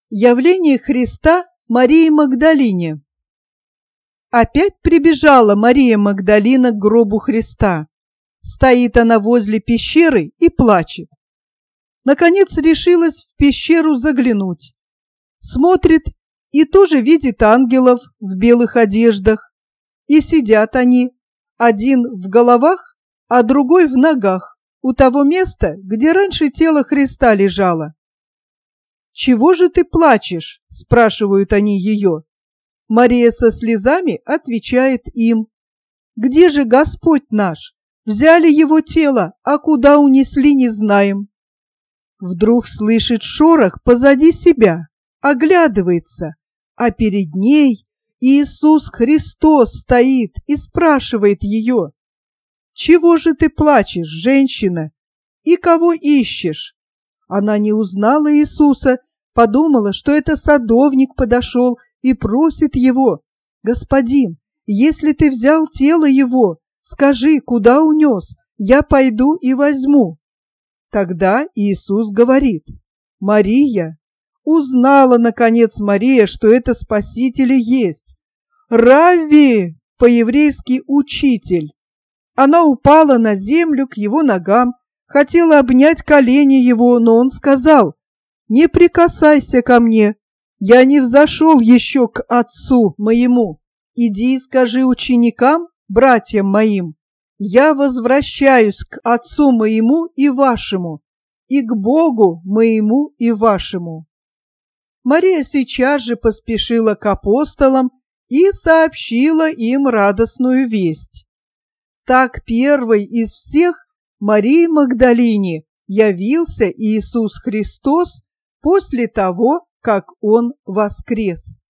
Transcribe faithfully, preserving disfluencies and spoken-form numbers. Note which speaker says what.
Speaker 1: Явление Христа Марии Магдалине. Опять прибежала Мария Магдалина к гробу Христа. Стоит она возле пещеры и плачет. Наконец решилась в пещеру заглянуть. Смотрит и тоже видит ангелов в белых одеждах. И сидят они, один в головах, а другой в ногах, у того места, где раньше тело Христа лежало. «Чего же ты плачешь?» – спрашивают они ее. Мария со слезами отвечает им: «Где же Господь наш? Взяли его тело, а куда унесли, не знаем». Вдруг слышит шорох позади себя, оглядывается, а перед ней Иисус Христос стоит и спрашивает ее: «Чего же ты плачешь, женщина, и кого ищешь?» Она не узнала Иисуса, подумала, что это садовник подошел и просит его: «Господин, если ты взял тело его, скажи, куда унес, я пойду и возьму». Тогда Иисус говорит: «Мария». Узнала, наконец, Мария, что это Спаситель и есть. «Равви», по-еврейски «учитель». Она упала на землю к его ногам, хотела обнять колени его, но он сказал: «Не прикасайся ко мне, я не взошел еще к Отцу моему. Иди и скажи ученикам, братьям моим: я возвращаюсь к Отцу моему и вашему, и к Богу моему и вашему». Мария сейчас же поспешила к апостолам и сообщила им радостную весть. Так первой из всех Марии Магдалине явился Иисус Христос после того, как Он воскрес.